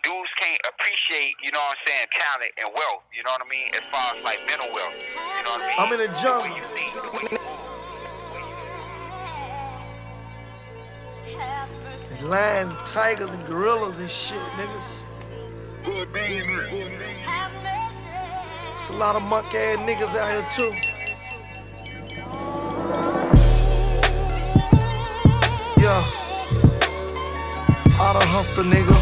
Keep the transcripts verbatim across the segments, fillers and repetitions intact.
dudes can't appreciate, you know what I'm saying, talent and wealth, you know what I mean, as far as like mental wealth, you know what I mean? I'm in the jungle. The way you think, the way you There's lions, tigers, and gorillas and shit, nigga. It's a lot of monkey ass niggas out here too. Yeah. All the hustle, nigga.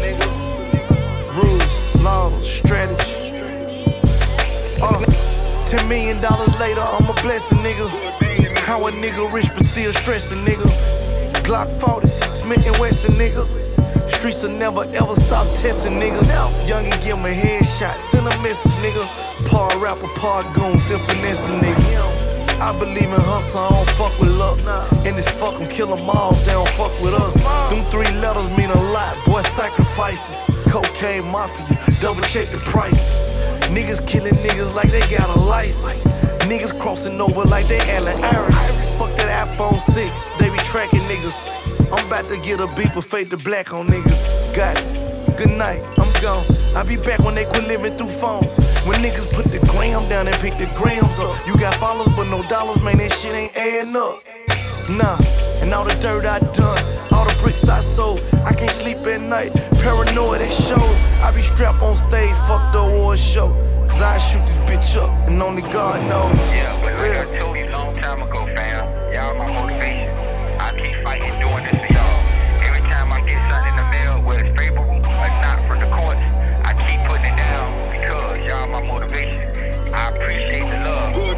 Rules, laws, strategy. Uh, ten million dollars later, I'm a blessing, nigga. How a nigga rich but still stressing, nigga. Glock forty, Smith and Wesson, nigga. Streets will never ever stop testing niggas. Young and give him a headshot, send a message, nigga. Par rapper, par goon, still finessing niggas. I believe in hustle, I don't fuck with luck. And this fuck 'em, kill 'em all if they don't fuck with us. Them three letters mean a lot, boy, sacrifices. Cocaine mafia, double check the price. Niggas killing niggas like they got a license. Niggas crossing over like they Allen Iris. Fuck that iPhone six, they be tracking niggas. I'm about to get a beeper, fade to black on niggas. Got it, good night, I'm gone. I be back when they quit living through phones. When niggas put the gram down and pick the grams up. You got followers but no dollars, man, that shit ain't adding up. Nah, and all the dirt I done, all the bricks I sold, I can't sleep at night, paranoid it shows. I be strapped on stage, fuck the award show. Cause I shoot this bitch up, and only God knows. Yeah, but like I told you a long time ago, fam, y'all my motivation. I keep fighting doing this for y'all. Every time I get something in the mail, whether it's favorable or not from the courts, I keep putting it down because y'all my motivation. I appreciate the love. Good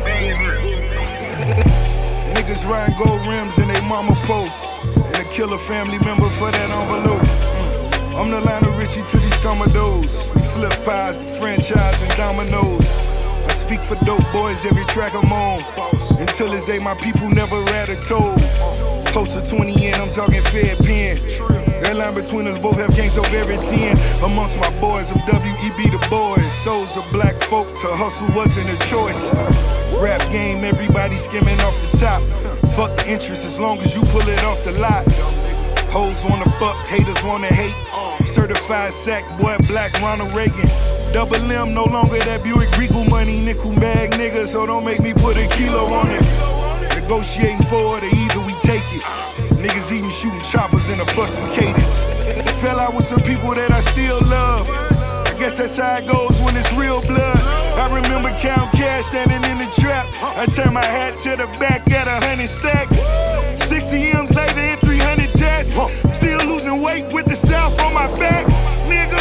Niggas riding gold rims in they mama pole, and a killer family member for that envelope. Mm. I'm the Lionel Richie to these commodos. We flip pies, the franchise and dominoes. I speak for dope boys every track I'm on. Until this day, my people never read a toll. Close to twenty and I'm talking fair pen. That line between us both have games so very thin. Amongst my boys of W E B the boys. Souls of black folk to hustle wasn't a choice. Rap game, everybody skimming off the top. Fuck the interest as long as you pull it off the lot. Hoes wanna fuck, haters wanna hate. Certified sack boy, black Ronald Reagan. Double M, no longer that Buick Regal money. Nickel bag nigga, so don't make me put a kilo on it. Negotiating for it or either we take it. Niggas even shooting choppers in a fucking cadence. Fell out with some people that I still love. I guess that's how it goes when it's real blood. I remember count cash standing in the trap. I turned my hat to the back at a hundred stacks. sixty M's later and three hundred tests. Still losing weight with the South on my back, nigga.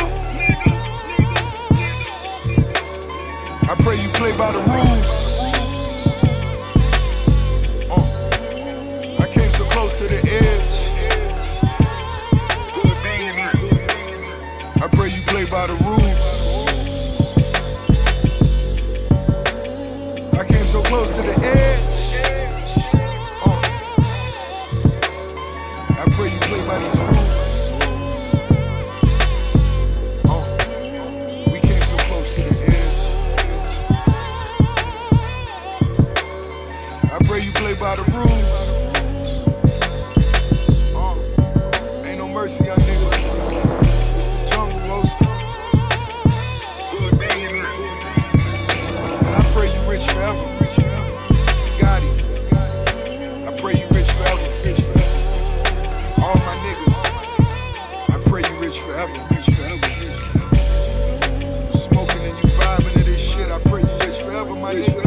I pray you play by the rules. Uh, I came so close to the edge. I pray you play by the rules. I came so close to the edge. Uh, I pray you play by these rules. Uh, we came so close to the edge. I pray you play by the rules. Uh, ain't no mercy on niggas. It's the jungle, Roscoe. And I pray you rich forever. Got it. I pray you rich forever. All my niggas, I pray you rich forever. Smoking and you vibing to this shit, I pray you rich forever, my nigga.